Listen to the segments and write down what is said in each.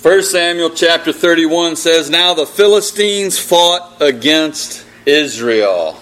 1 Samuel chapter 31 says, "Now the Philistines fought against Israel."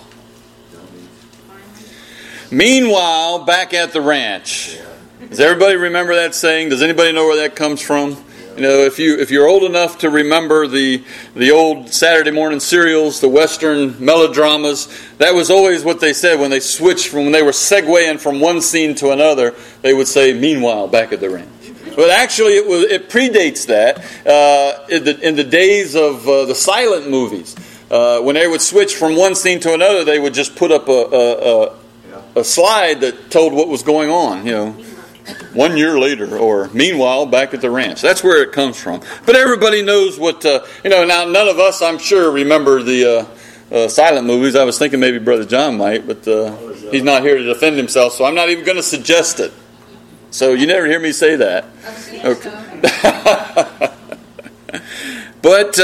Meanwhile, back at the ranch. Does everybody remember that saying? Does anybody know where that comes from? You know, if you're old enough to remember the old Saturday morning serials, the Western melodramas, that was always what they said when they switched when they were segueing from one scene to another. They would say, "Meanwhile, back at the ranch." But actually, it predates that. In the days of the silent movies, when they would switch from one scene to another, they would just put up a slide that told what was going on. You know, 1 year later, or meanwhile, back at the ranch. That's where it comes from. But everybody knows what Now, none of us, I'm sure, remember the silent movies. I was thinking maybe Brother John might, but he's not here to defend himself, so I'm not even going to suggest it. So you never hear me say that. Okay. But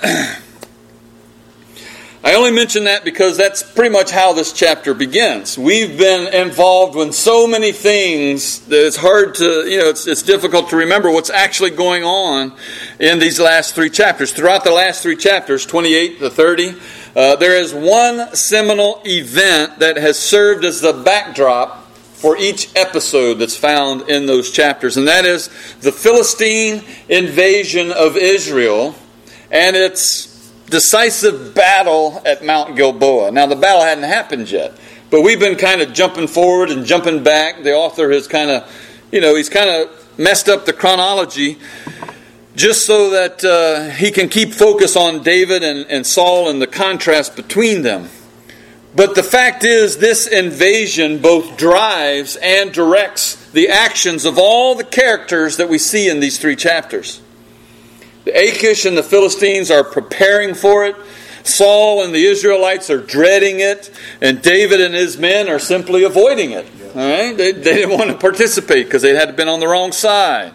I only mention that because that's pretty much how this chapter begins. We've been involved in so many things that it's hard to, it's difficult to remember what's actually going on in these last three chapters. Throughout the last three chapters, 28 to 30, there is one seminal event that has served as the backdrop for each episode that's found in those chapters. And that is the Philistine invasion of Israel and its decisive battle at Mount Gilboa. Now, the battle hadn't happened yet, but we've been kind of jumping forward and jumping back. The author has kind of, he's kind of messed up the chronology just so that he can keep focus on David and Saul and the contrast between them. But the fact is, this invasion both drives and directs the actions of all the characters that we see in these three chapters. The Achish and the Philistines are preparing for it. Saul and the Israelites are dreading it. And David and his men are simply avoiding it. All right? They didn't want to participate because they had been on the wrong side.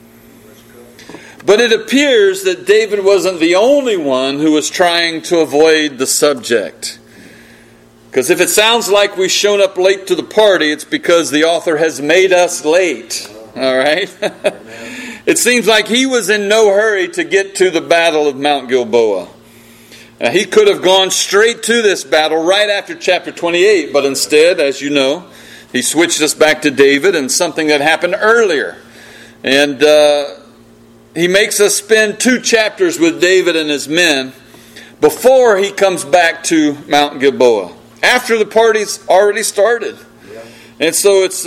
But it appears that David wasn't the only one who was trying to avoid the subject. Because if it sounds like we've shown up late to the party, it's because the author has made us late. All right? It seems like he was in no hurry to get to the battle of Mount Gilboa. Now, he could have gone straight to this battle right after chapter 28, but instead, as you know, he switched us back to David and something that happened earlier. And he makes us spend 2 chapters with David and his men before he comes back to Mount Gilboa, after the party's already started. And so it's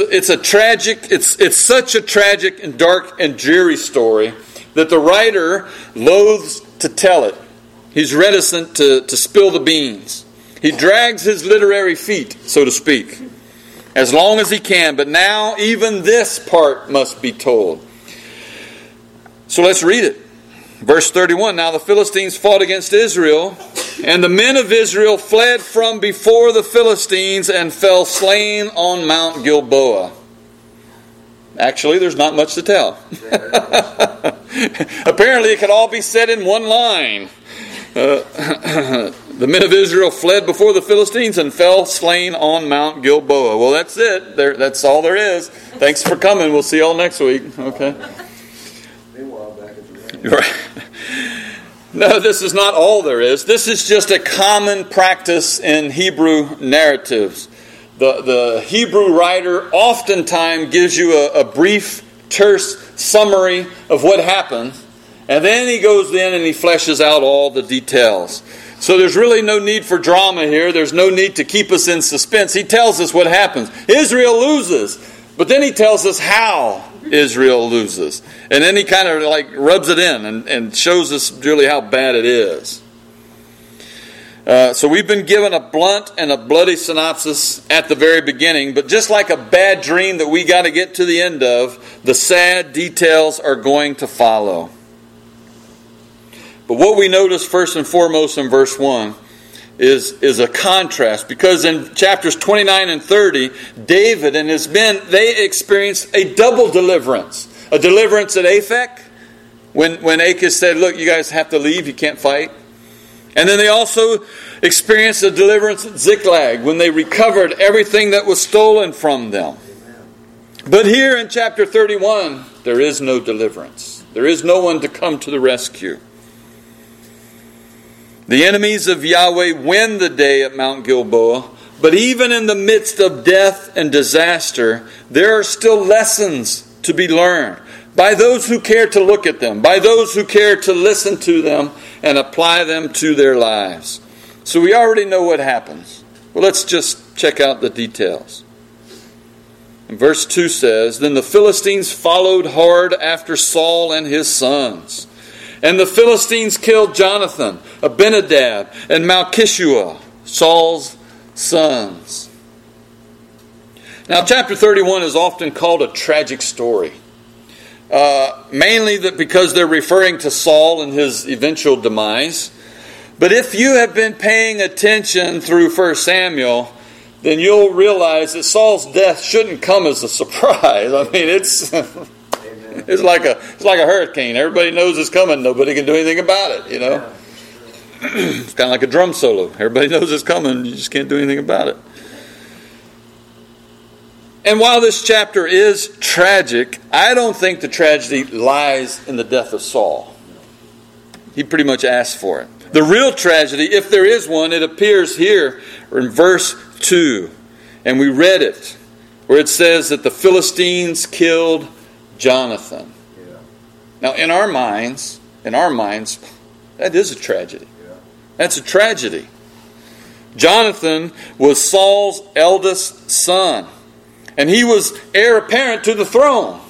such a tragic and dark and dreary story that the writer loathes to tell it. He's reticent to spill the beans. He drags his literary feet, so to speak, as long as he can. But now even this part must be told. So let's read it. Verse 31, "Now the Philistines fought against Israel, and the men of Israel fled from before the Philistines and fell slain on Mount Gilboa." Actually, there's not much to tell. Apparently, it could all be said in one line. The men of Israel fled before the Philistines and fell slain on Mount Gilboa. Well, that's it. That's all there is. Thanks for coming. We'll see you all next week. Okay. Right. No, this is not all there is. This is just a common practice in Hebrew narratives. The Hebrew writer oftentimes gives you a brief, terse summary of what happened, and then he goes in and he fleshes out all the details. So there's really no need for drama here. There's no need to keep us in suspense. He tells us what happens. Israel loses, but then he tells us how Israel loses. And then he kind of rubs it in and shows us really how bad it is. So we've been given a blunt and a bloody synopsis at the very beginning, but just like a bad dream that we got to get to the end of, the sad details are going to follow. But what we notice first and foremost in verse 1 is a contrast, because in chapters 29 and 30, David and his men, they experienced a double deliverance. A deliverance at Aphek, when Achish said, "Look, you guys have to leave, you can't fight." And then they also experienced a deliverance at Ziklag, when they recovered everything that was stolen from them. But here in chapter 31, there is no deliverance. There is no one to come to the rescue. The enemies of Yahweh win the day at Mount Gilboa, but even in the midst of death and disaster, there are still lessons to be learned by those who care to look at them, by those who care to listen to them and apply them to their lives. So we already know what happens. Well, let's just check out the details. And verse 2 says, Then the Philistines followed hard after Saul and his sons. And the Philistines killed Jonathan, Abinadab, and Malchishua, Saul's sons. Now, chapter 31 is often called a tragic story. Mainly because they're referring to Saul and his eventual demise. But if you have been paying attention through 1 Samuel, then you'll realize that Saul's death shouldn't come as a surprise. I mean, it's like a hurricane. Everybody knows it's coming. Nobody can do anything about it, you know. It's kind of like a drum solo. Everybody knows it's coming. You just can't do anything about it. And while this chapter is tragic, I don't think the tragedy lies in the death of Saul. He pretty much asked for it. The real tragedy, if there is one, it appears here in verse 2. And we read it, where it says that the Philistines killed Jonathan. Yeah. Now, in our minds, that is a tragedy. Yeah. That's a tragedy. Jonathan was Saul's eldest son, and he was heir apparent to the throne.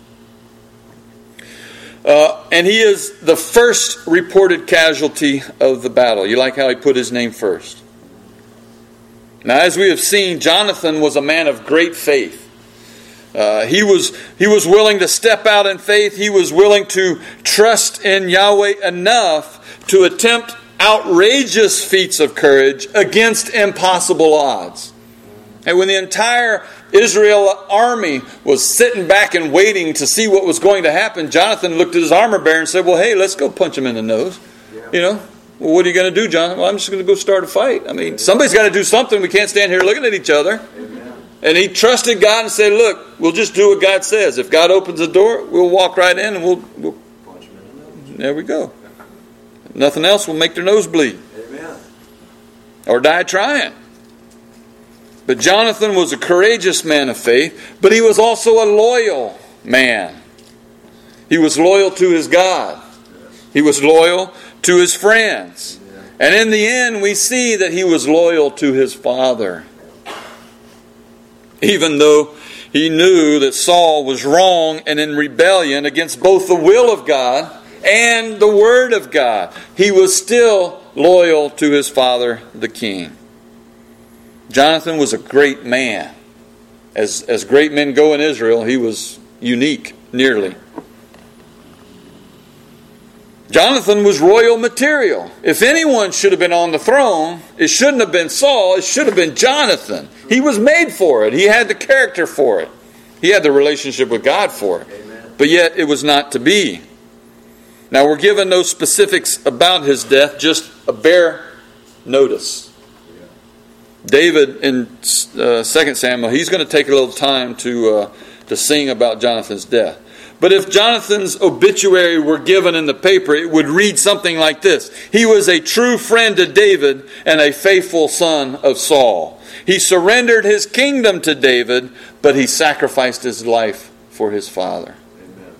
And he is the first reported casualty of the battle. You like how he put his name first. Now, as we have seen, Jonathan was a man of great faith. He was willing to step out in faith. He was willing to trust in Yahweh enough to attempt outrageous feats of courage against impossible odds. And when the entire Israel army was sitting back and waiting to see what was going to happen, Jonathan looked at his armor bearer and said, well, hey, let's go punch him in the nose. Yeah. You know, well, what are you going to do, Jonathan? Well, I'm just going to go start a fight. I mean, somebody's got to do something. We can't stand here looking at each other. Amen. And he trusted God and said, look, we'll just do what God says. If God opens the door, we'll walk right in and we'll punch him in the nose. There we go. Nothing else will make their nose bleed. Amen. Or die trying. But Jonathan was a courageous man of faith, but he was also a loyal man. He was loyal to his God. He was loyal to his friends. And in the end, we see that he was loyal to his father. Even though he knew that Saul was wrong and in rebellion against both the will of God and the word of God, he was still loyal to his father, the king. Jonathan was a great man. As great men go in Israel, he was unique, nearly. Jonathan was royal material. If anyone should have been on the throne, it shouldn't have been Saul, it should have been Jonathan. He was made for it. He had the character for it. He had the relationship with God for it. Amen. But yet it was not to be. Now we're given no specifics about his death, just a bare notice. David in 2 Samuel, he's going to take a little time to sing about Jonathan's death. But if Jonathan's obituary were given in the paper, it would read something like this. He was a true friend to David and a faithful son of Saul. He surrendered his kingdom to David, but he sacrificed his life for his father. Amen.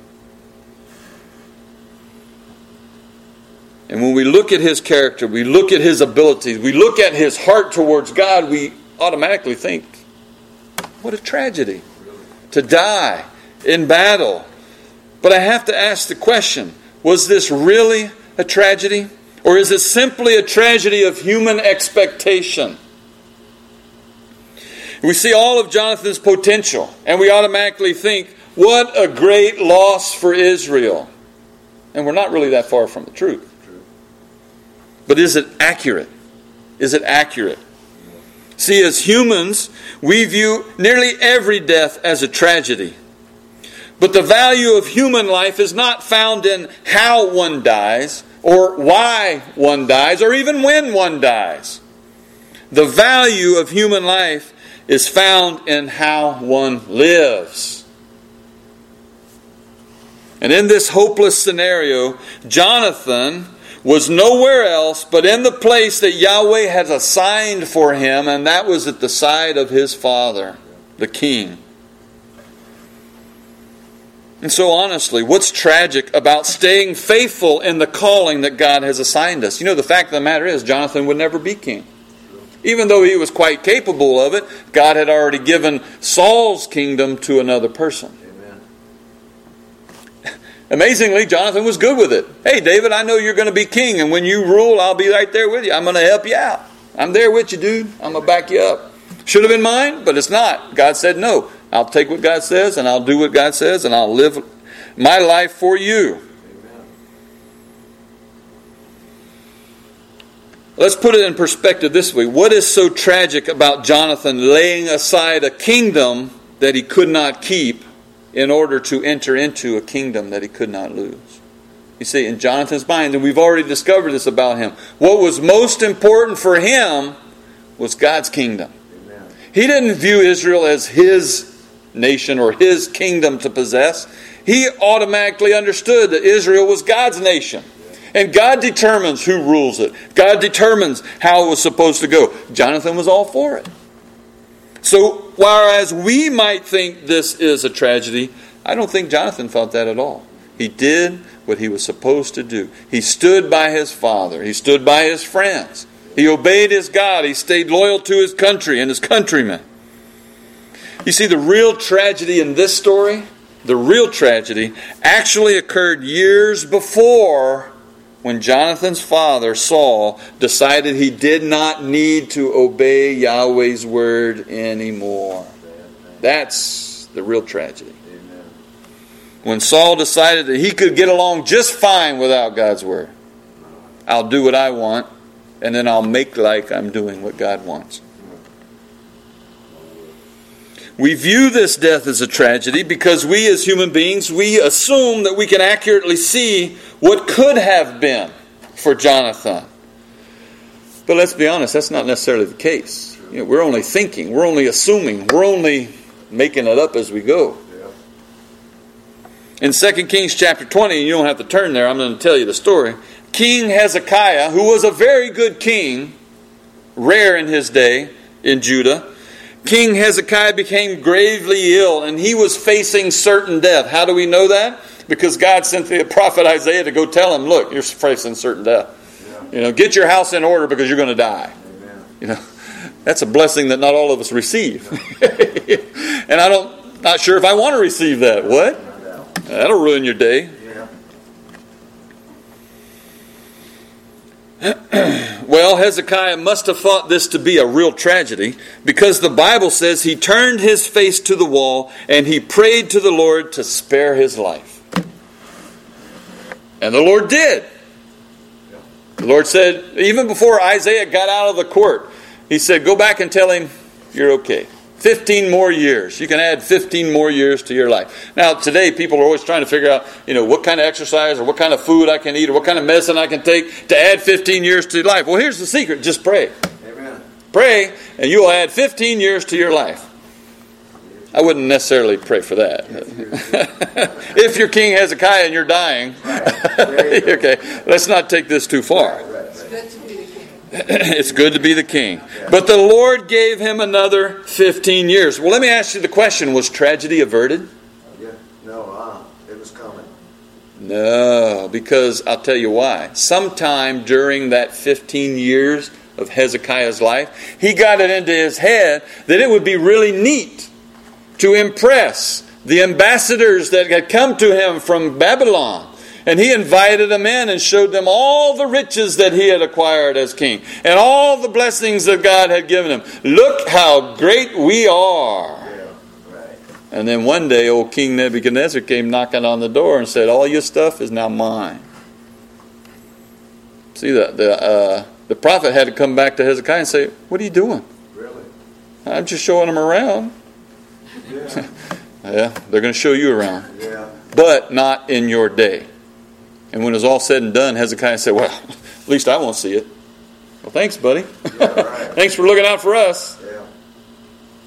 And when we look at his character, we look at his abilities, we look at his heart towards God, we automatically think, what a tragedy to die in battle. But I have to ask the question, was this really a tragedy? Or is it simply a tragedy of human expectation? We see all of Jonathan's potential, and we automatically think, what a great loss for Israel. And we're not really that far from the truth. But is it accurate? Is it accurate? See, as humans, we view nearly every death as a tragedy. But the value of human life is not found in how one dies, or why one dies, or even when one dies. The value of human life is found in how one lives. And in this hopeless scenario, Jonathan was nowhere else but in the place that Yahweh had assigned for him, and that was at the side of his father, the king. And so honestly, what's tragic about staying faithful in the calling that God has assigned us? You know, the fact of the matter is, Jonathan would never be king. Even though he was quite capable of it, God had already given Saul's kingdom to another person. Amazingly, Jonathan was good with it. Hey, David, I know you're going to be king, and when you rule, I'll be right there with you. I'm going to help you out. I'm there with you, dude. I'm going to back you up. Should have been mine, but it's not. God said no. I'll take what God says, and I'll do what God says, and I'll live my life for you. Amen. Let's put it in perspective this way. What is so tragic about Jonathan laying aside a kingdom that he could not keep in order to enter into a kingdom that he could not lose? You see, in Jonathan's mind, and we've already discovered this about him, what was most important for him was God's kingdom. Amen. He didn't view Israel as his nation or his kingdom to possess. He automatically understood that Israel was God's nation. And God determines who rules it. God determines how it was supposed to go. Jonathan was all for it. So, whereas we might think this is a tragedy, I don't think Jonathan felt that at all. He did what he was supposed to do. He stood by his father. He stood by his friends. He obeyed his God. He stayed loyal to his country and his countrymen. You see, the real tragedy in this story, the real tragedy, actually occurred years before, when Jonathan's father, Saul, decided he did not need to obey Yahweh's word anymore. That's the real tragedy. When Saul decided that he could get along just fine without God's word. I'll do what I want, and then I'll make like I'm doing what God wants. We view this death as a tragedy because we as human beings, we assume that we can accurately see what could have been for Jonathan. But let's be honest, that's not necessarily the case. You know, we're only thinking, we're only assuming, we're only making it up as we go. In 2 Kings chapter 20, you don't have to turn there, I'm going to tell you the story. King Hezekiah, who was a very good king, rare in his day in Judah, King Hezekiah became gravely ill, and he was facing certain death. How do we know that? Because God sent the prophet Isaiah to go tell him, look, you're facing certain death. Yeah. You know, get your house in order because you're going to die. Amen. You know, that's a blessing that not all of us receive. And not sure if I want to receive that. What? That'll ruin your day. Well, Hezekiah must have thought this to be a real tragedy because the Bible says he turned his face to the wall and he prayed to the Lord to spare his life. And the Lord did. The Lord said, even before Isaiah got out of the court, he said, go back and tell him you're okay. 15 more years. You can add 15 more years to your life. Now, today, people are always trying to figure out, what kind of exercise or what kind of food I can eat or what kind of medicine I can take to add 15 years to life. Well, here's the secret. Just pray. Amen. Pray, and you will add 15 years to your life. I wouldn't necessarily pray for that. If you're King Hezekiah and you're dying, okay, let's not take this too far. It's good to be the king. But the Lord gave him another 15 years. Well, let me ask you the question. Was tragedy averted? No, it was coming. No, because I'll tell you why. Sometime during that 15 years of Hezekiah's life, he got it into his head that it would be really neat to impress the ambassadors that had come to him from Babylon. And he invited them in and showed them all the riches that he had acquired as king. And all the blessings that God had given him. Look how great we are. Yeah, right. And then one day old King Nebuchadnezzar came knocking on the door and said, all your stuff is now mine. See, the prophet had to come back to Hezekiah and say, what are you doing? Really? I'm just showing them around. Yeah. Yeah, they're going to show you around. Yeah. But not in your day. And when it was all said and done, Hezekiah said, well, at least I won't see it. Well, thanks, buddy. Yeah, right. Thanks for looking out for us. Yeah.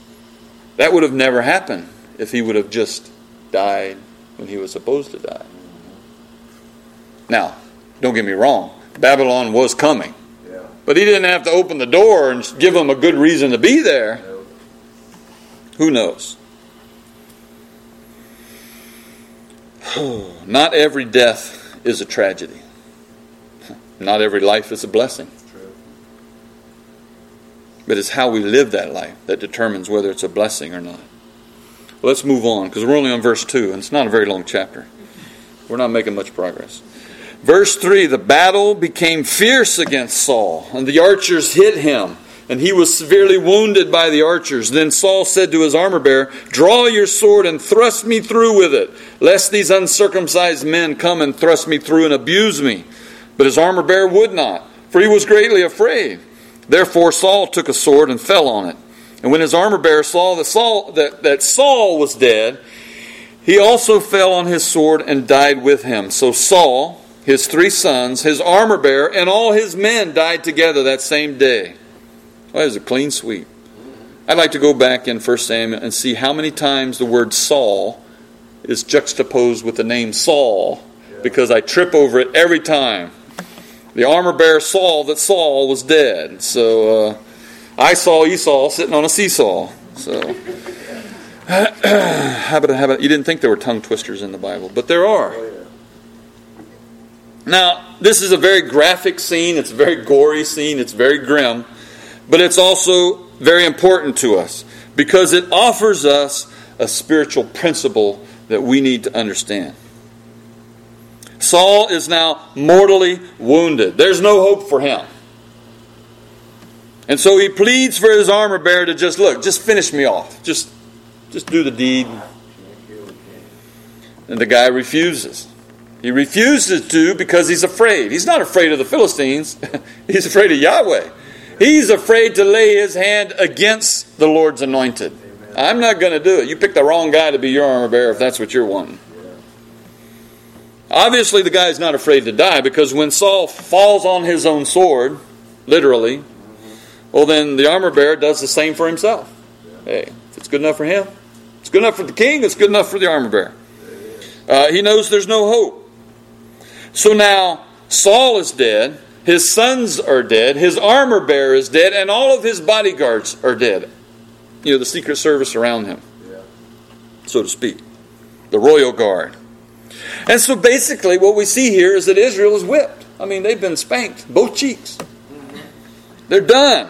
That would have never happened if he would have just died when he was supposed to die. Now, don't get me wrong. Babylon was coming. Yeah. But he didn't have to open the door and give them a good reason to be there. No. Who knows? Not every death is a tragedy. Not every life is a blessing. True. But it's how we live that life that determines whether it's a blessing or not. Well, let's move on, because we're only on verse 2, and it's not a very long chapter. We're not making much progress. Verse 3, the battle became fierce against Saul, and the archers hit him, and he was severely wounded by the archers. Then Saul said to his armor-bearer, draw your sword and thrust me through with it, lest these uncircumcised men come and thrust me through and abuse me. But his armor-bearer would not, for he was greatly afraid. Therefore Saul took a sword and fell on it. And when his armor-bearer saw that Saul was dead, he also fell on his sword and died with him. So Saul, his 3 sons, his armor-bearer, and all his men died together that same day. Well, that is a clean sweep. I'd like to go back in 1 Samuel and see how many times the word Saul is juxtaposed with the name Saul, because I trip over it every time. The armor-bearer saw that Saul was dead. So I saw Esau sitting on a seesaw. So how about you didn't think there were tongue twisters in the Bible, but there are. Now, this is a very graphic scene. It's a very gory scene. It's very grim. But it's also very important to us because it offers us a spiritual principle that we need to understand. Saul is now mortally wounded. There's no hope for him. And so he pleads for his armor-bearer to just finish me off. Just do the deed. And the guy refuses. He refuses to because he's afraid. He's not afraid of the Philistines. He's afraid of Yahweh. He's afraid to lay his hand against the Lord's anointed. Amen. I'm not going to do it. You picked the wrong guy to be your armor-bearer if that's what you're wanting. Obviously, the guy's not afraid to die because when Saul falls on his own sword, literally, well, then the armor-bearer does the same for himself. Hey, if it's good enough for him, it's good enough for the king, it's good enough for the armor-bearer. He knows there's no hope. So now, Saul is dead, his sons are dead, his armor-bearer is dead, and all of his bodyguards are dead. You know, the secret service around him, so to speak. The royal guard. And so basically what we see here is that Israel is whipped. I mean, they've been spanked, both cheeks. They're done.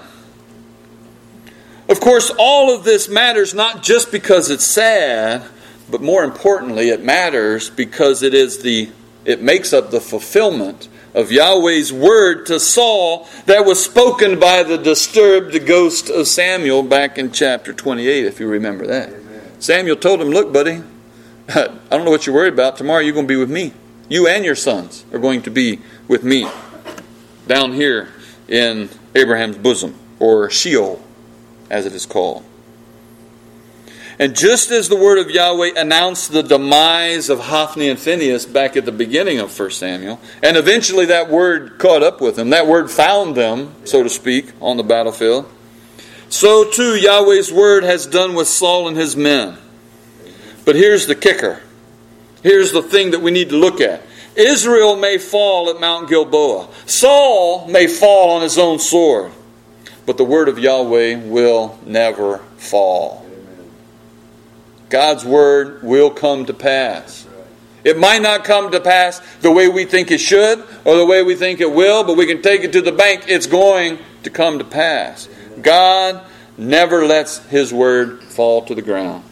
Of course, all of this matters not just because it's sad, but more importantly, it matters because it makes up the fulfillment of Yahweh's word to Saul that was spoken by the disturbed ghost of Samuel back in chapter 28, if you remember that. Amen. Samuel told him, look, buddy, I don't know what you're worried about. Tomorrow you're going to be with me. You and your sons are going to be with me down here in Abraham's bosom, or Sheol, as it is called. And just as the word of Yahweh announced the demise of Hophni and Phinehas back at the beginning of 1 Samuel, and eventually that word caught up with them, that word found them, so to speak, on the battlefield, so too Yahweh's word has done with Saul and his men. But here's the kicker. Here's the thing that we need to look at. Israel may fall at Mount Gilboa. Saul may fall on his own sword. But the word of Yahweh will never fall. Amen. God's word will come to pass. It might not come to pass the way we think it should or the way we think it will, but we can take it to the bank. It's going to come to pass. God never lets his word fall to the ground.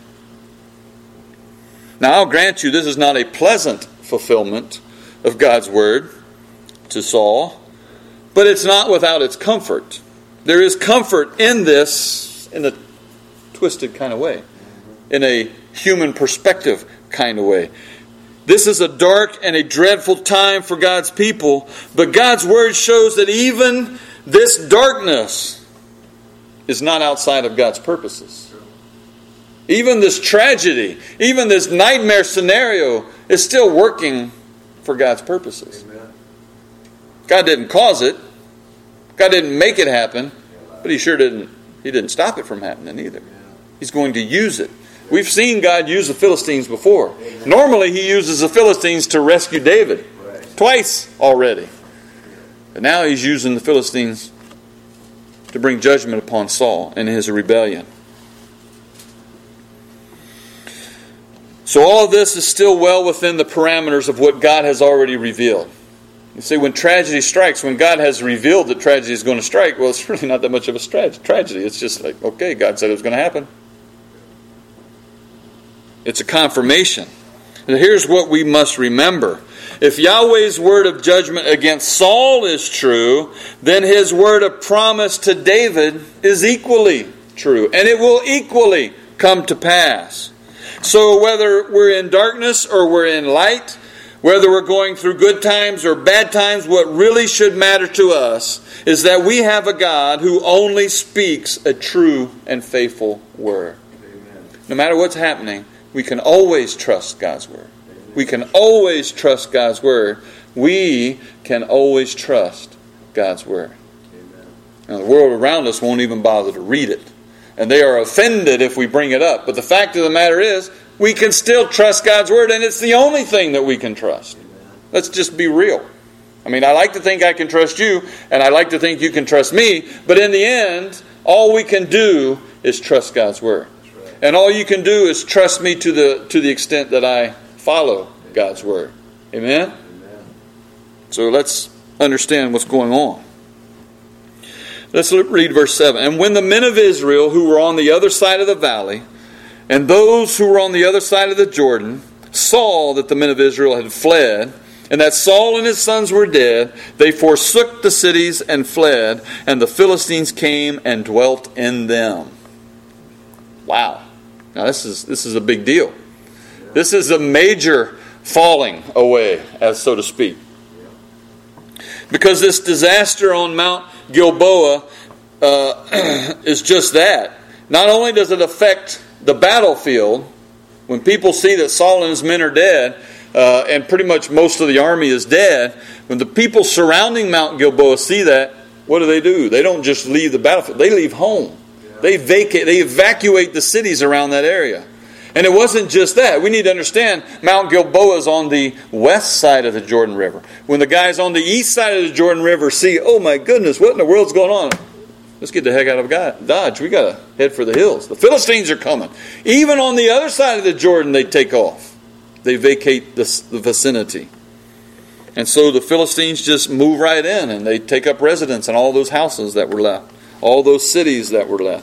Now, I'll grant you this is not a pleasant fulfillment of God's word to Saul, but it's not without its comfort. There is comfort in this in a twisted kind of way, in a human perspective kind of way. This is a dark and a dreadful time for God's people, but God's word shows that even this darkness is not outside of God's purposes. Even this tragedy, even this nightmare scenario is still working for God's purposes. Amen. God didn't cause it. God didn't make it happen. But He didn't stop it from happening either. He's going to use it. We've seen God use the Philistines before. Normally He uses the Philistines to rescue David. twice already. But now he's using the Philistines to bring judgment upon Saul and his rebellion. So all of this is still well within the parameters of what God has already revealed. You see, when tragedy strikes, when God has revealed that tragedy is going to strike, well, it's really not that much of a tragedy. It's just like, okay, God said it was going to happen. It's a confirmation. And here's what we must remember. If Yahweh's word of judgment against Saul is true, then his word of promise to David is equally true. And it will equally come to pass. So whether we're in darkness or we're in light, whether we're going through good times or bad times, what really should matter to us is that we have a God who only speaks a true and faithful word. Amen. No matter what's happening, we can always trust God's word. Amen. We can always trust God's word. We can always trust God's word. Amen. Now, the world around us won't even bother to read it. And they are offended if we bring it up. But the fact of the matter is, we can still trust God's word, and it's the only thing that we can trust. Amen. Let's just be real. I mean, I like to think I can trust you, and I like to think you can trust me, but in the end, all we can do is trust God's word. Right. And all you can do is trust me to the extent that I follow God's word. Amen? Amen. So let's understand what's going on. Let's read verse 7. And when the men of Israel who were on the other side of the valley, and those who were on the other side of the Jordan, saw that the men of Israel had fled, and that Saul and his sons were dead, they forsook the cities and fled, and the Philistines came and dwelt in them. Wow. Now this is a big deal. This is a major falling away, as so to speak. Because this disaster on Mount Gilboa is just that. Not only does it affect the battlefield, when people see that Saul and his men are dead, and pretty much most of the army is dead, when the people surrounding Mount Gilboa see that, what do? They don't just leave the battlefield, they leave home. Yeah. They evacuate the cities around that area. And it wasn't just that. We need to understand Mount Gilboa is on the west side of the Jordan River. When the guys on the east side of the Jordan River see, oh my goodness, what in the world's going on? Let's get the heck out of Dodge. We got to head for the hills. The Philistines are coming. Even on the other side of the Jordan, they take off. They vacate the vicinity. And so the Philistines just move right in and they take up residence in all those houses that were left. All those cities that were left.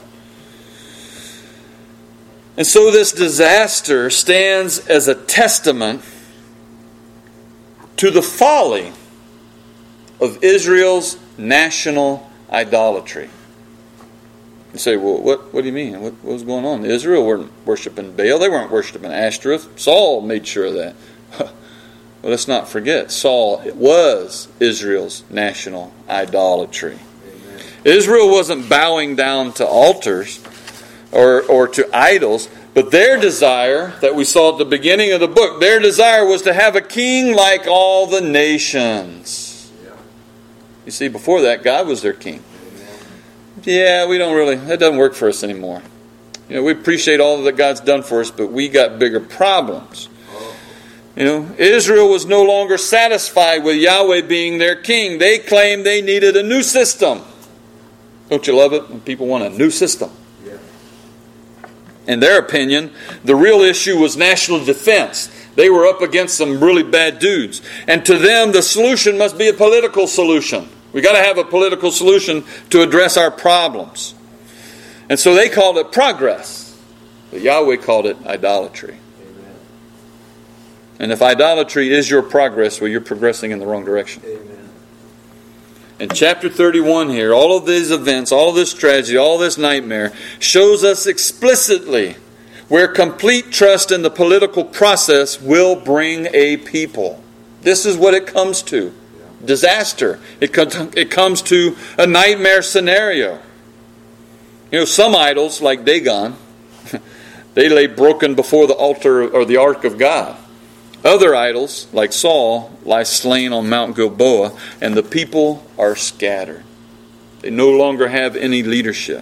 And so this disaster stands as a testament to the folly of Israel's national idolatry. You say, well, what do you mean? What was going on? Israel weren't worshiping Baal. They weren't worshiping Ashtoreth. Saul made sure of that. Well, let's not forget, Saul was Israel's national idolatry. Amen. Israel wasn't bowing down to altars or to idols, but their desire, that we saw at the beginning of the book, their desire was to have a king like all the nations. Yeah. You see, before that, God was their king. Yeah, that doesn't work for us anymore. We appreciate all that God's done for us, but we got bigger problems. Israel was no longer satisfied with Yahweh being their king. They claimed they needed a new system. Don't you love it when people want a new system? Yeah. In their opinion, the real issue was national defense. They were up against some really bad dudes. And to them, the solution must be a political solution. We've got to have a political solution to address our problems. And so they called it progress. But Yahweh called it idolatry. Amen. And if idolatry is your progress, well, you're progressing in the wrong direction. Amen. In chapter 31 here, all of these events, all of this tragedy, all this nightmare, shows us explicitly where complete trust in the political process will bring a people. This is what it comes to. Disaster. It comes to a nightmare scenario. Some idols, like Dagon, they lay broken before the altar or the ark of God. Other idols, like Saul, lie slain on Mount Gilboa, and the people are scattered. They no longer have any leadership.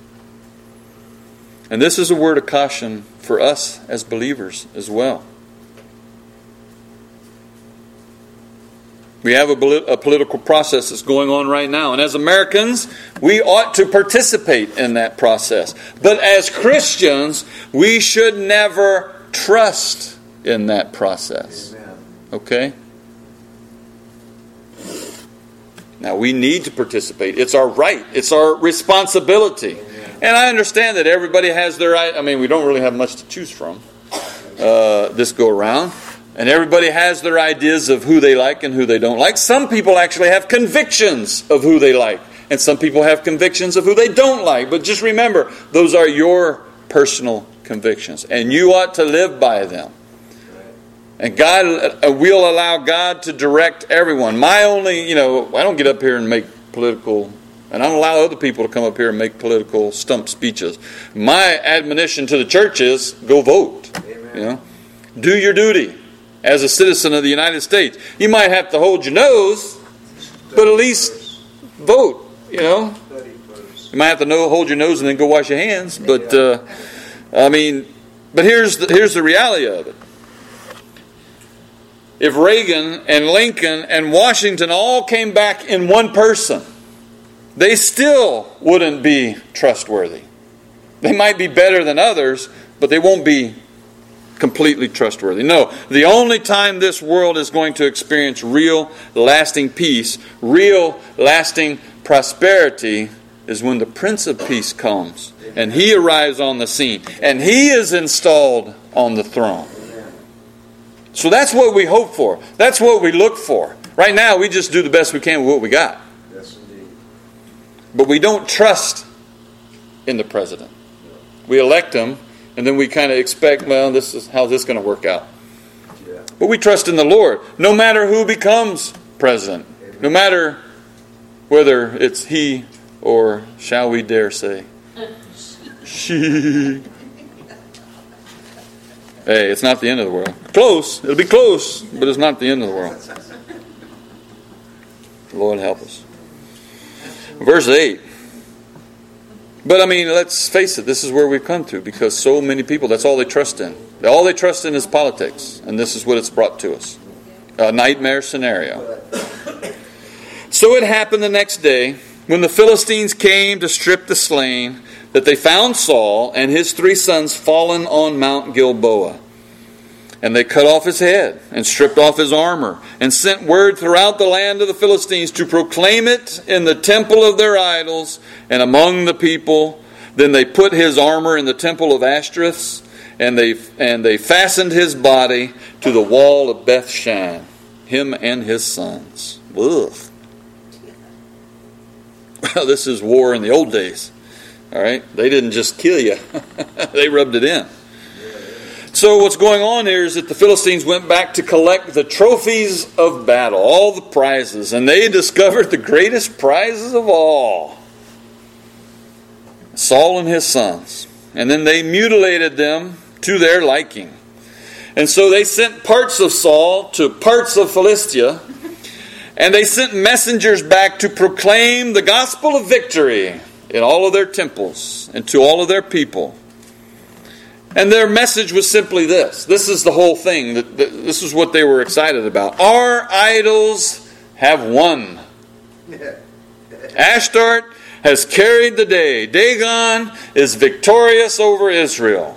And this is a word of caution for us as believers as well. We have a political process that's going on right now. And as Americans, we ought to participate in that process. But as Christians, we should never trust in that process. Amen. Okay? Now, we need to participate. It's our right. It's our responsibility. Amen. And I understand that everybody has their right. I mean, we don't really have much to choose from this go around. And everybody has their ideas of who they like and who they don't like. Some people actually have convictions of who they like. And some people have convictions of who they don't like. But just remember, those are your personal convictions. And you ought to live by them. And God, we'll allow God to direct everyone. I don't get up here and make political, and I don't allow other people to come up here and make political stump speeches. My admonition to the church is, go vote. Amen. Do your duty as a citizen of the United States. You might have to hold your nose, but at least vote. You might have to hold your nose and then go wash your hands. But but here's the reality of it. If Reagan and Lincoln and Washington all came back in one person, they still wouldn't be trustworthy. They might be better than others, but they won't be completely trustworthy. No, the only time this world is going to experience real lasting peace, real lasting prosperity, is when the Prince of Peace comes and He arrives on the scene and He is installed on the throne. So that's what we hope for. That's what we look for. Right now, we just do the best we can with what we got. Yes, indeed. But we don't trust in the president. We elect him, and then we kind of expect, this is how's this going to work out. Yeah. But we trust in the Lord, no matter who becomes president, no matter whether it's he or, shall we dare say, she. Hey, it's not the end of the world. Close. It'll be close, but it's not the end of the world. Lord help us. Verse 8. But let's face it, this is where we've come to, because so many people, that's all they trust in. All they trust in is politics, and this is what it's brought to us. A nightmare scenario. So it happened the next day, when the Philistines came to strip the slain, that they found Saul and his 3 sons fallen on Mount Gilboa. And they cut off his head and stripped off his armor and sent word throughout the land of the Philistines to proclaim it in the temple of their idols and among the people. Then they put his armor in the temple of Ashtoreth, and they fastened his body to the wall of Bethshan, him and his sons. Ugh. Well, this is war in the old days. All right? They didn't just kill you. They rubbed it in. So what's going on here is that the Philistines went back to collect the trophies of battle, all the prizes, and they discovered the greatest prizes of all. Saul and his sons. And then they mutilated them to their liking. And so they sent parts of Saul to parts of Philistia, and they sent messengers back to proclaim the gospel of victory in all of their temples and to all of their people. And their message was simply this. This is the whole thing. This is what they were excited about. Our idols have won. Ashtart has carried the day. Dagon is victorious over Israel.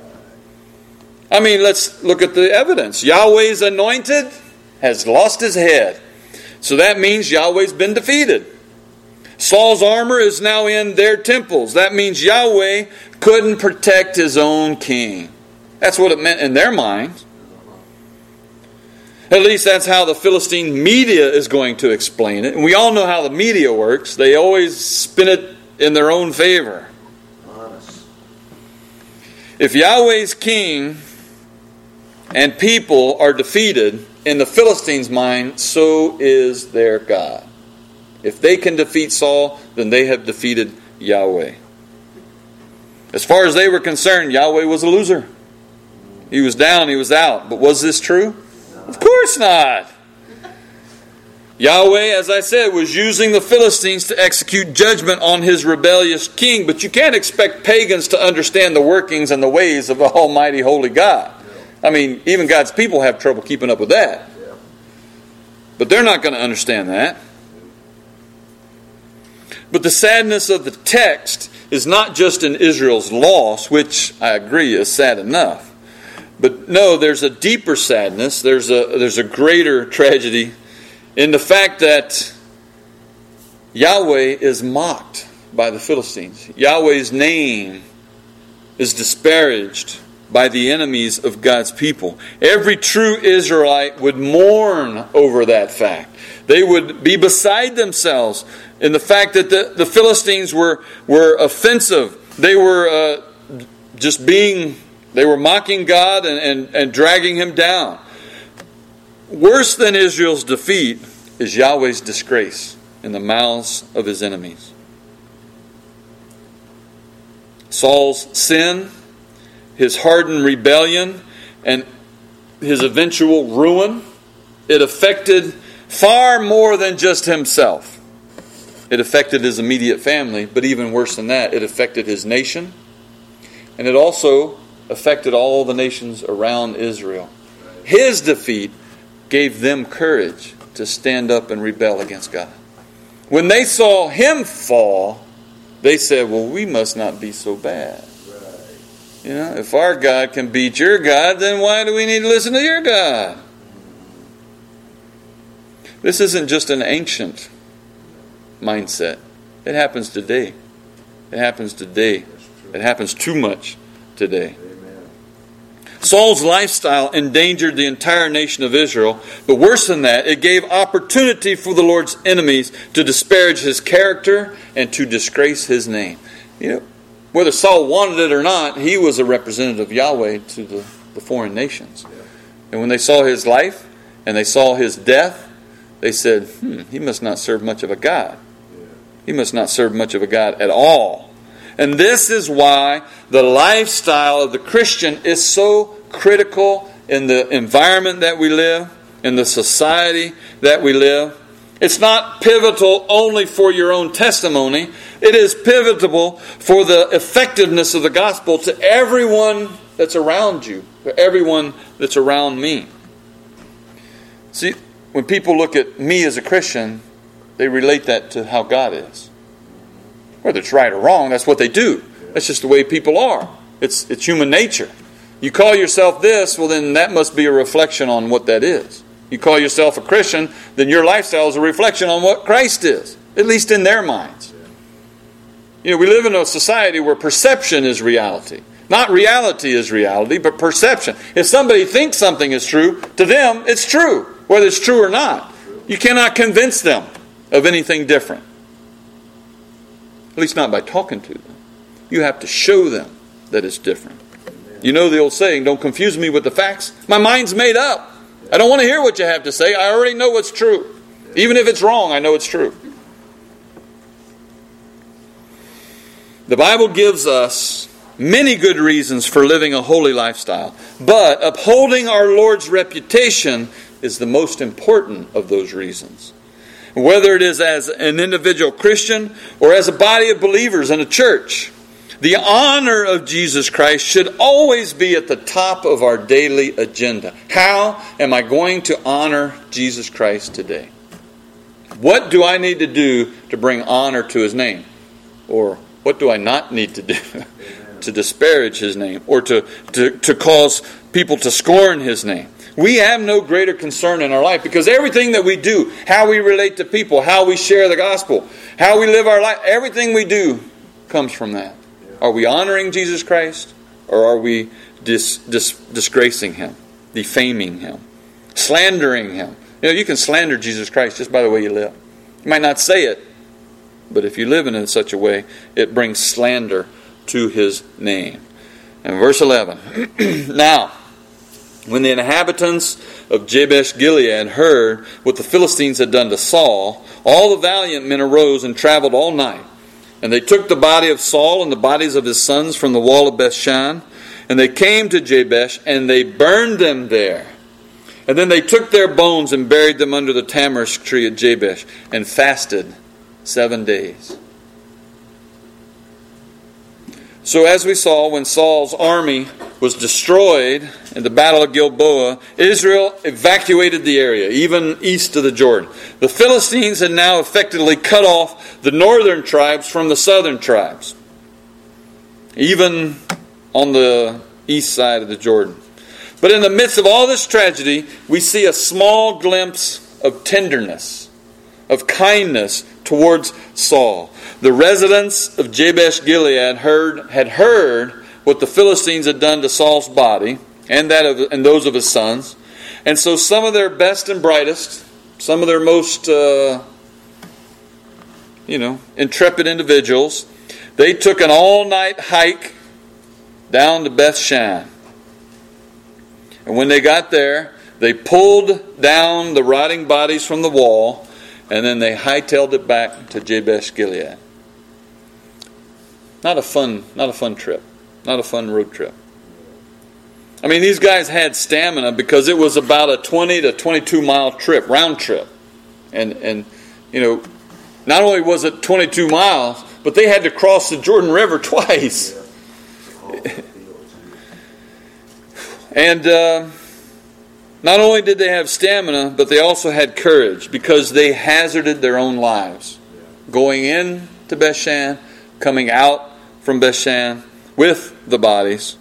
Let's look at the evidence. Yahweh's anointed has lost his head. So that means Yahweh's been defeated. Saul's armor is now in their temples. That means Yahweh couldn't protect his own king. That's what it meant in their minds. At least that's how the Philistine media is going to explain it. And we all know how the media works. They always spin it in their own favor. Honest. If Yahweh's king and people are defeated, in the Philistines' mind, so is their God. If they can defeat Saul, then they have defeated Yahweh. As far as they were concerned, Yahweh was a loser. He was down, he was out. But was this true? Of course not. Yahweh, as I said, was using the Philistines to execute judgment on his rebellious king. But you can't expect pagans to understand the workings and the ways of the Almighty Holy God. Even God's people have trouble keeping up with that. But they're not going to understand that. But the sadness of the text is not just in Israel's loss, which I agree is sad enough. But no, there's a deeper sadness. There's a greater tragedy in the fact that Yahweh is mocked by the Philistines. Yahweh's name is disparaged by the enemies of God's people. Every true Israelite would mourn over that fact. They would be beside themselves in the fact that the Philistines were offensive. They were they were mocking God and dragging Him down. Worse than Israel's defeat is Yahweh's disgrace in the mouths of His enemies. Saul's sin, his hardened rebellion, and his eventual ruin, it affected far more than just himself. It affected his immediate family, but even worse than that, it affected his nation, and it also affected all the nations around Israel. His defeat gave them courage to stand up and rebel against God. When they saw him fall, they said, well, we must not be so bad. You know, if our God can beat your God, then why do we need to listen to your God? This isn't just an ancient mindset. It happens today. It happens today. It happens too much today. Saul's lifestyle endangered the entire nation of Israel, but worse than that, it gave opportunity for the Lord's enemies to disparage His character and to disgrace His name. You know, whether Saul wanted it or not, he was a representative of Yahweh to the foreign nations. And when they saw his life and they saw his death, they said, he must not serve much of a God. He must not serve much of a God at all. And this is why the lifestyle of the Christian is so critical in the environment that we live, in the society that we live. It's not pivotal only for your own testimony. It is pivotal for the effectiveness of the gospel to everyone that's around you, to everyone that's around me. See, when people look at me as a Christian, they relate that to how God is. Whether it's right or wrong, that's what they do. That's just the way people are. It's human nature. You call yourself this, well then that must be a reflection on what that is. You call yourself a Christian, then your lifestyle is a reflection on what Christ is, at least in their minds. You know, we live in a society where perception is reality. Not reality is reality, but perception. If somebody thinks something is true, to them it's true, whether it's true or not. You cannot convince them of anything different. At least not by talking to them. You have to show them that it's different. You know the old saying, don't confuse me with the facts. My mind's made up. I don't want to hear what you have to say. I already know what's true. Even if it's wrong, I know it's true. The Bible gives us many good reasons for living a holy lifestyle, but upholding our Lord's reputation is the most important of those reasons. Whether it is as an individual Christian or as a body of believers in a church, the honor of Jesus Christ should always be at the top of our daily agenda. How am I going to honor Jesus Christ today? What do I need to do to bring honor to His name? Or what do I not need to do to disparage His name or to cause people to scorn His name? We have no greater concern in our life because everything that we do, how we relate to people, how we share the gospel, how we live our life, everything we do comes from that. Are we honoring Jesus Christ or are we disgracing Him, defaming Him, slandering Him? You know, you can slander Jesus Christ just by the way you live. You might not say it, but if you live in such a way, it brings slander to His name. And verse 11, now, when the inhabitants of Jabesh Gilead heard what the Philistines had done to Saul, all the valiant men arose and traveled all night. And they took the body of Saul and the bodies of his sons from the wall of Bethshan, and they came to Jabesh, and they burned them there. And then they took their bones and buried them under the tamarisk tree at Jabesh, and fasted 7 days. So as we saw, when Saul's army was destroyed in the Battle of Gilboa, Israel evacuated the area, even east of the Jordan. The Philistines had now effectively cut off the northern tribes from the southern tribes, even on the east side of the Jordan. But in the midst of all this tragedy, we see a small glimpse of tenderness, of kindness towards Saul. The residents of Jabesh Gilead had heard what the Philistines had done to Saul's body and those of his sons. And so some of their best and brightest, some of their most intrepid individuals, they took an all-night hike down to Beth-shan. And when they got there, they pulled down the rotting bodies from the wall, and then they hightailed it back to Jabesh Gilead. Not a fun trip. Not a fun road trip. I mean, these guys had stamina because it was about a 20 to 22 mile trip, round trip. And not only was it 22 miles, but they had to cross the Jordan River twice. And not only did they have stamina, but they also had courage because they hazarded their own lives. Going in to Beth-shan, coming out from Beth-shan with the bodies.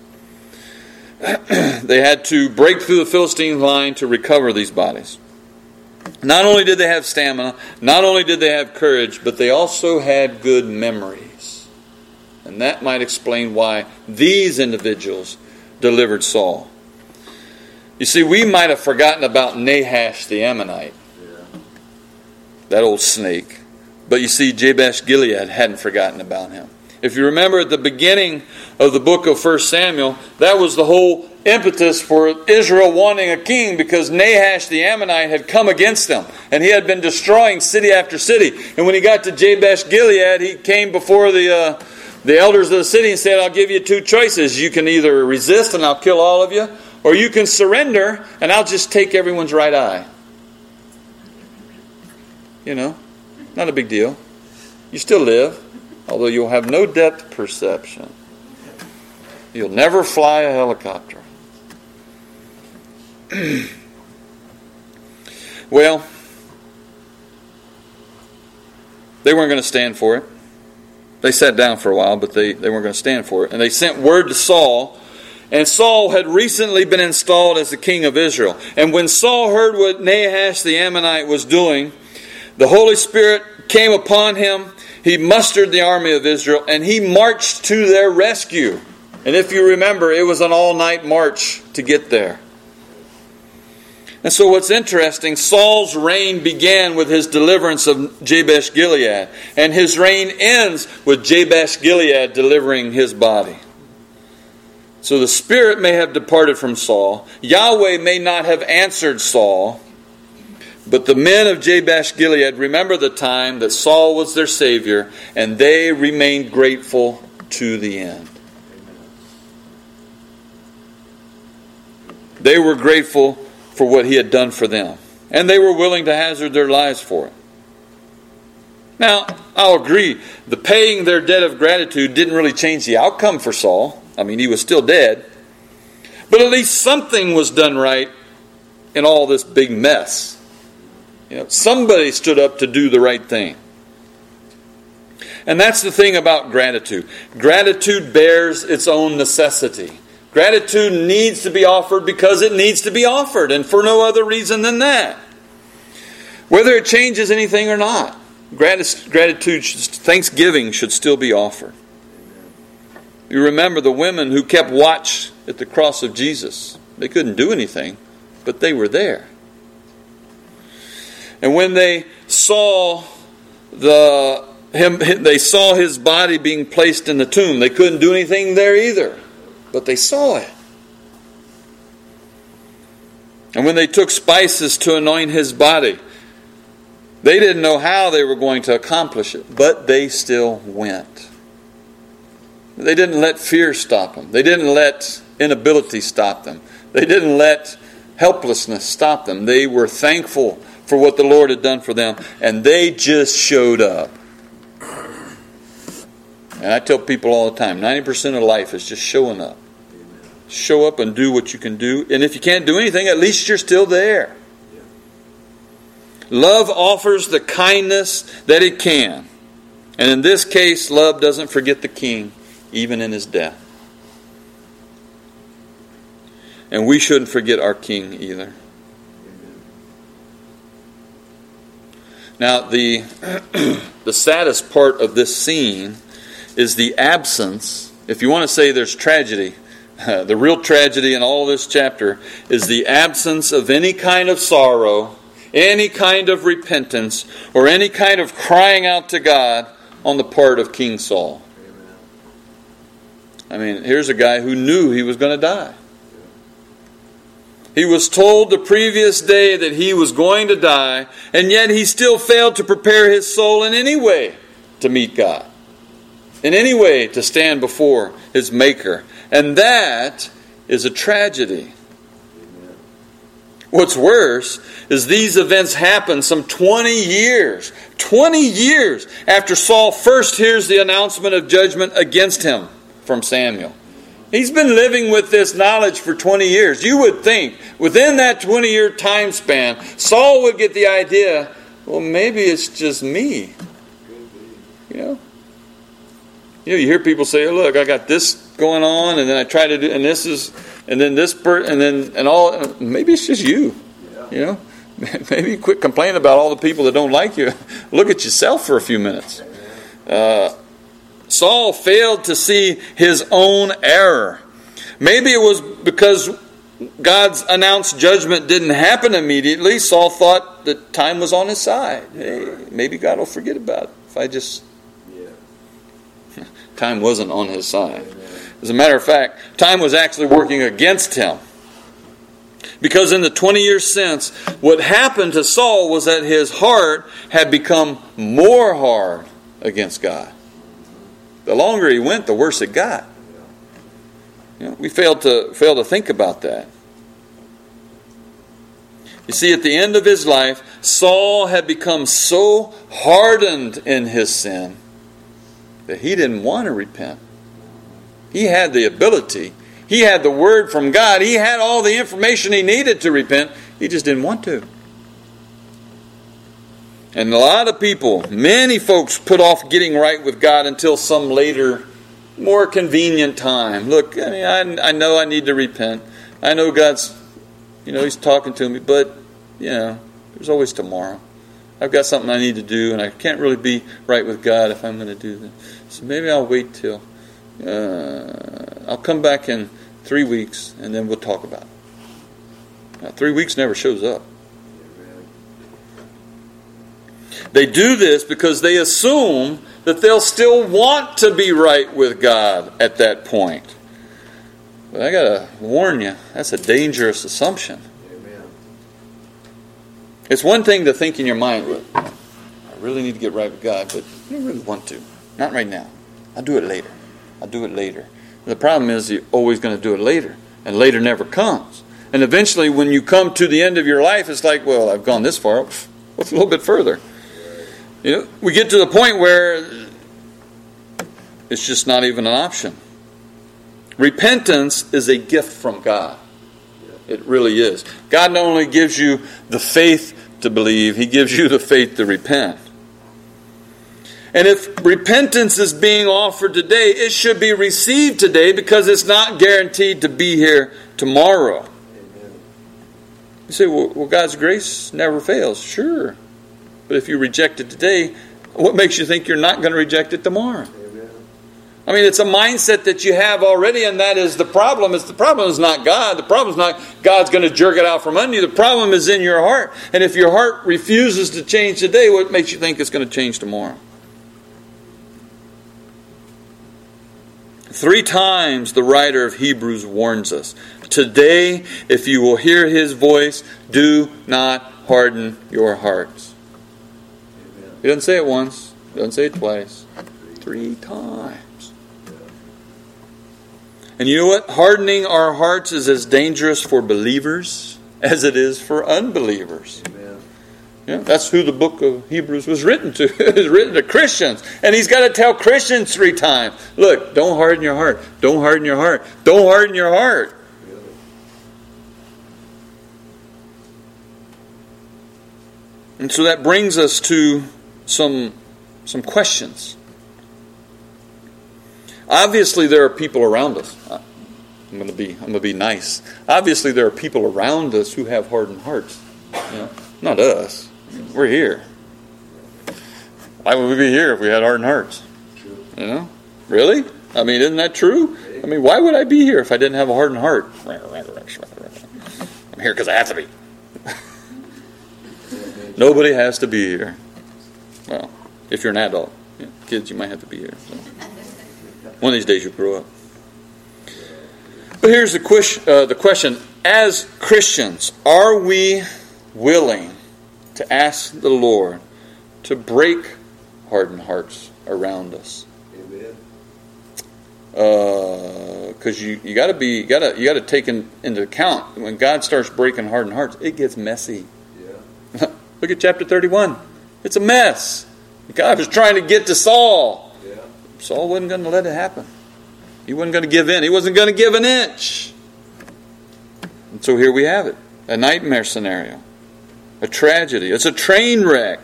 They had to break through the Philistine line to recover these bodies. Not only did they have stamina, not only did they have courage, but they also had good memories. And that might explain why these individuals delivered Saul. You see, we might have forgotten about Nahash the Ammonite. That old snake. But you see, Jabesh Gilead hadn't forgotten about him. If you remember at the beginning of the book of 1 Samuel, that was the whole impetus for Israel wanting a king, because Nahash the Ammonite had come against them. And he had been destroying city after city. And when he got to Jabesh Gilead, he came before the elders of the city and said, I'll give you two choices. You can either resist and I'll kill all of you, or you can surrender and I'll just take everyone's right eye. Not a big deal. You still live, although you'll have no depth perception. You'll never fly a helicopter. Well, they weren't going to stand for it. They sat down for a while, but they weren't going to stand for it. And they sent word to Saul. And Saul had recently been installed as the king of Israel. And when Saul heard what Nahash the Ammonite was doing, the Holy Spirit came upon him. He mustered the army of Israel, and he marched to their rescue. And if you remember, it was an all-night march to get there. And so what's interesting, Saul's reign began with his deliverance of Jabesh Gilead. And his reign ends with Jabesh Gilead delivering his body. So the Spirit may have departed from Saul. Yahweh may not have answered Saul. But the men of Jabesh Gilead remember the time that Saul was their Savior, and they remained grateful to the end. They were grateful for what he had done for them, and they were willing to hazard their lives for it. Now, I'll agree, the paying their debt of gratitude didn't really change the outcome for Saul. I mean, he was still dead. But at least something was done right in all this big mess. Somebody stood up to do the right thing. And that's the thing about gratitude. Gratitude bears its own necessity. Gratitude needs to be offered because it needs to be offered, and for no other reason than that. Whether it changes anything or not, gratitude, thanksgiving should still be offered. You remember the women who kept watch at the cross of Jesus. They couldn't do anything, but they were there. And when they saw his body being placed in the tomb, they couldn't do anything there either, but they saw it. And when they took spices to anoint his body, they didn't know how they were going to accomplish it, but they still went. They didn't let fear stop them. They didn't let inability stop them. They didn't let helplessness stop them. They were thankful for what the Lord had done for them, and they just showed up. And I tell people all the time, 90% of life is just showing up. Show up and do what you can do. And if you can't do anything, at least you're still there. Love offers the kindness that it can. And in this case, love doesn't forget the king, even in his death. And we shouldn't forget our king either. Now, the saddest part of this scene is the absence. If you want to say there's tragedy, the real tragedy in all this chapter is the absence of any kind of sorrow, any kind of repentance, or any kind of crying out to God on the part of King Saul. I mean, here's a guy who knew he was going to die. He was told the previous day that he was going to die, and yet he still failed to prepare his soul in any way to meet God, in any way to stand before his Maker. And that is a tragedy. What's worse is these events happen some 20 years after Saul first hears the announcement of judgment against him from Samuel. He's been living with this knowledge for 20 years. You would think within that 20-year time span, Saul would get the idea, well, maybe it's just me. You hear people say, oh, look, I got this going on, and then I try to do, and this is, and then this, and all, maybe it's just you. Maybe quit complaining about all the people that don't like you. Look at yourself for a few minutes. Saul failed to see his own error. Maybe it was because God's announced judgment didn't happen immediately. Saul thought that time was on his side. Hey, maybe God will forget about it if I just... Time wasn't on his side. As a matter of fact, time was actually working against him. Because in the 20 years since, what happened to Saul was that his heart had become more hard against God. The longer he went, the worse it got. We failed to think about that. You see, at the end of his life, Saul had become so hardened in his sin that he didn't want to repent. He had the ability. He had the word from God. He had all the information he needed to repent. He just didn't want to. And a lot of people, many folks, put off getting right with God until some later, more convenient time. Look, I know I need to repent. I know God's, He's talking to me, but, there's always tomorrow. I've got something I need to do, and I can't really be right with God if I'm going to do that. So maybe I'll wait till, I'll come back in 3 weeks, and then we'll talk about it. Now, 3 weeks never shows up. They do this because they assume that they'll still want to be right with God at that point. But I got to warn you, that's a dangerous assumption. Amen. It's one thing to think in your mind, look, I really need to get right with God, but I don't really want to. Not right now. I'll do it later. The problem is you're always going to do it later, and later never comes. And eventually when you come to the end of your life, it's like, well, I've gone this far. What's a little bit further? We get to the point where it's just not even an option. Repentance is a gift from God. It really is. God not only gives you the faith to believe, He gives you the faith to repent. And if repentance is being offered today, it should be received today because it's not guaranteed to be here tomorrow. You say, well, God's grace never fails. Sure. But if you reject it today, what makes you think you're not going to reject it tomorrow? Amen. I mean, it's a mindset that you have already, and that is the problem. The problem is not God. The problem is not God's going to jerk it out from under you. The problem is in your heart. And if your heart refuses to change today, what makes you think it's going to change tomorrow? 3 times the writer of Hebrews warns us. Today, if you will hear His voice, do not harden your hearts. He doesn't say it once. He doesn't say it twice. 3 times. And you know what? Hardening our hearts is as dangerous for believers as it is for unbelievers. Yeah, that's who the book of Hebrews was written to. It was written to Christians. And he's got to tell Christians 3 times, look, don't harden your heart. Don't harden your heart. Don't harden your heart. And so that brings us to some questions. Obviously, there are people around us. I'm going to be nice. Obviously, there are people around us who have hardened hearts. You know, not us. We're here. Why would we be here if we had hardened hearts? You know, really? I mean, isn't that true? I mean, why would I be here if I didn't have a hardened heart? I'm here because I have to be. Nobody has to be here. Well, if you're an adult, kids, you might have to be here. So. One of these days you'll grow up. But here's the question. As Christians, are we willing to ask the Lord to break hardened hearts around us? Amen. Because you got to take into account when God starts breaking hardened hearts, it gets messy. Yeah. Look at chapter 31. It's a mess. God was trying to get to Saul. Yeah. Saul wasn't going to let it happen. He wasn't going to give in. He wasn't going to give an inch. And so here we have it. A nightmare scenario. A tragedy. It's a train wreck.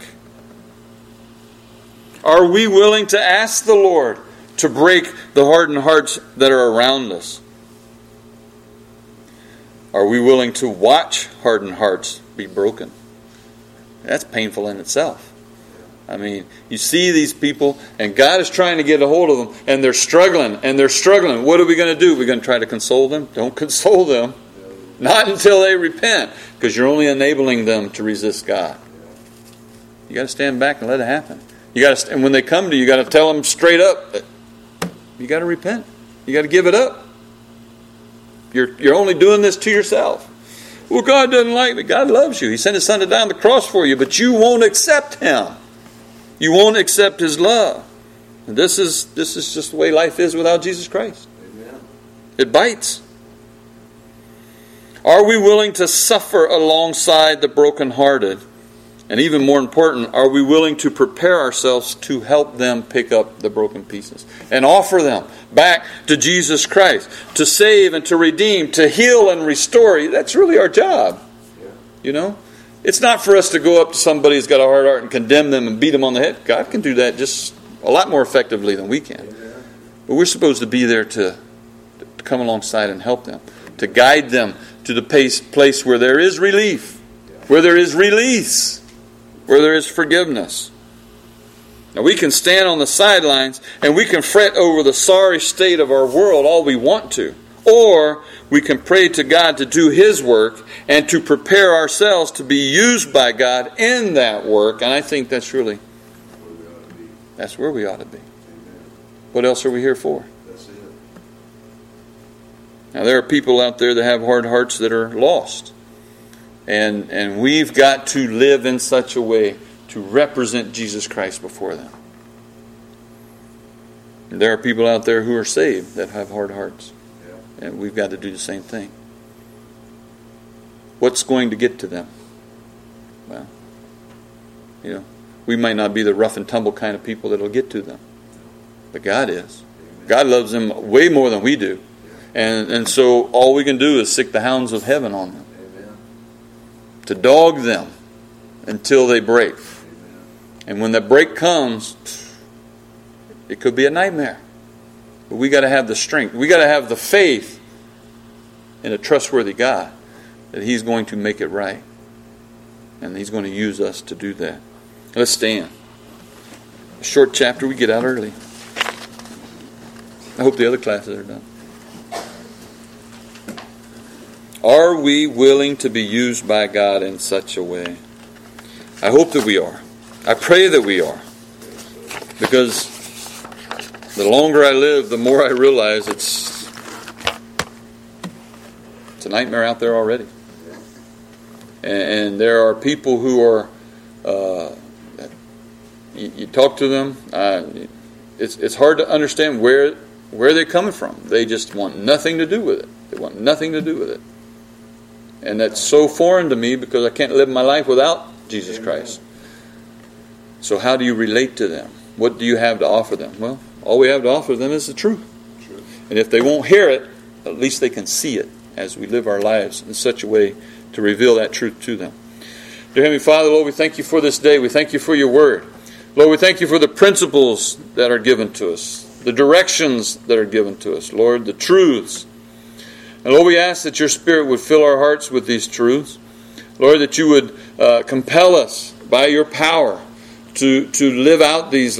Are we willing to ask the Lord to break the hardened hearts that are around us? Are we willing to watch hardened hearts be broken? That's painful in itself. I mean, you see these people, and God is trying to get a hold of them, and they're struggling. What are we going to do? We're going to try to console them? Don't console them. Not until they repent, because you're only enabling them to resist God. You got to stand back and let it happen. And when they come to you, you got to tell them straight up that you got to repent. You got to give it up. You're only doing this to yourself. Well, God doesn't like me. God loves you. He sent His Son to die on the cross for you, but you won't accept Him. You won't accept His love. And this is just the way life is without Jesus Christ. Amen. It bites. Are we willing to suffer alongside the brokenhearted? And even more important, are we willing to prepare ourselves to help them pick up the broken pieces and offer them back to Jesus Christ, to save and to redeem, to heal and restore? That's really our job. Yeah. You know? It's not for us to go up to somebody who's got a hard heart and condemn them and beat them on the head. God can do that just a lot more effectively than we can. Amen. But we're supposed to be there to come alongside and help them, to guide them to the place where there is relief, where there is release, where there is forgiveness. Now we can stand on the sidelines and we can fret over the sorry state of our world all we want to. Or we can pray to God to do His work and to prepare ourselves to be used by God in that work. And I think that's really, that's where we ought to be. Amen. What else are we here for? That's it. Now there are people out there that have hard hearts that are lost. And we've got to live in such a way to represent Jesus Christ before them. And there are people out there who are saved that have hard hearts. Yeah. And we've got to do the same thing. What's going to get to them? Well, we might not be the rough and tumble kind of people that will get to them. But God is. Amen. God loves them way more than we do. And so all we can do is sick the hounds of heaven on them. Amen. To dog them until they break. Amen. And when that break comes, it could be a nightmare. But we got to have the strength. We got to have the faith in a trustworthy God that He's going to make it right. And He's going to use us to do that. Let's stand. A short chapter, we get out early. I hope the other classes are done. Are we willing to be used by God in such a way? I hope that we are. I pray that we are. Because the longer I live, the more I realize it's a nightmare out there already. And there are people who are, you talk to them, it's hard to understand where they're coming from. They just want nothing to do with it. They want nothing to do with it. And that's so foreign to me because I can't live my life without Jesus Amen. Christ. So how do you relate to them? What do you have to offer them? Well, all we have to offer them is the truth. And if they won't hear it, at least they can see it as we live our lives in such a way to reveal that truth to them. Dear Heavenly Father, Lord, we thank you for this day. We thank you for your word. Lord, we thank you for the principles that are given to us, the directions that are given to us, Lord, the truths. And Lord, we ask that your Spirit would fill our hearts with these truths. Lord, that you would compel us by your power to live out these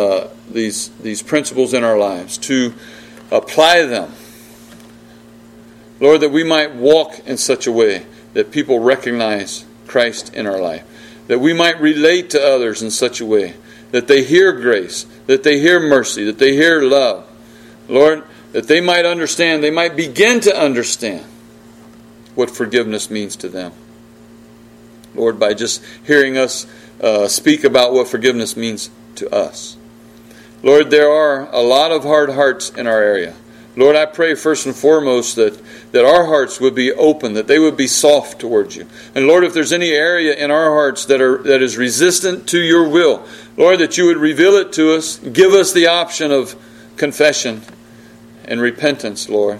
principles in our lives, to apply them. Lord, that we might walk in such a way that people recognize Christ in our life. That we might relate to others in such a way that they hear grace, that they hear mercy, that they hear love. Lord, that they might understand, they might begin to understand what forgiveness means to them. Lord, by just hearing us speak about what forgiveness means to us. Lord, there are a lot of hard hearts in our area. Lord, I pray first and foremost that our hearts would be open, that they would be soft towards you. And Lord, if there's any area in our hearts that is resistant to your will, Lord, that you would reveal it to us, give us the option of confession and repentance, Lord.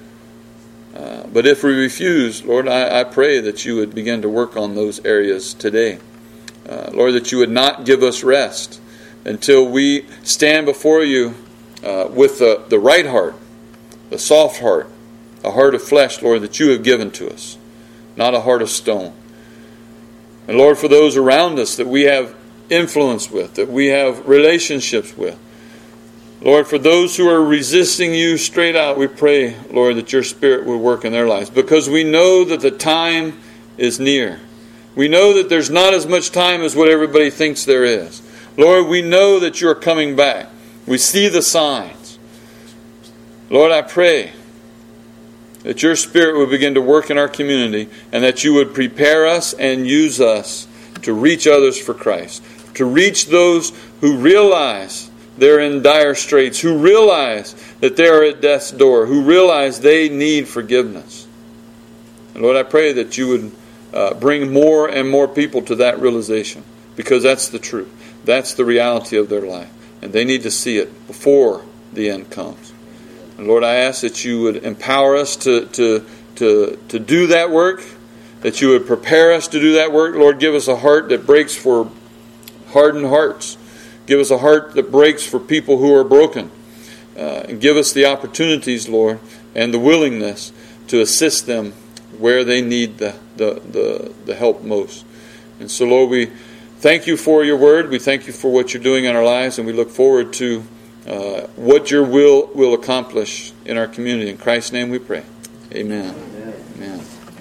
But if we refuse, Lord, I pray that you would begin to work on those areas today. Lord, that you would not give us rest until we stand before you with the right heart, the soft heart, a heart of flesh, Lord, that you have given to us, not a heart of stone. And Lord, for those around us that we have influence with, that we have relationships with, Lord, for those who are resisting you straight out, we pray, Lord, that your Spirit would work in their lives, because we know that the time is near. We know that there's not as much time as what everybody thinks there is. Lord, we know that you're coming back. We see the signs. Lord, I pray that your Spirit would begin to work in our community, and that you would prepare us and use us to reach others for Christ, to reach those who realize they're in dire straits, who realize that they are at death's door, who realize they need forgiveness. And Lord, I pray that you would bring more and more people to that realization, because that's the truth. That's the reality of their life. And they need to see it before the end comes. And Lord, I ask that you would empower us to do that work, that you would prepare us to do that work. Lord, give us a heart that breaks for hardened hearts. Give us a heart that breaks for people who are broken. And give us the opportunities, Lord, and the willingness to assist them where they need the help most. And so, Lord, we thank you for your word. We thank you for what you're doing in our lives, and we look forward to what your will accomplish in our community. In Christ's name we pray. Amen.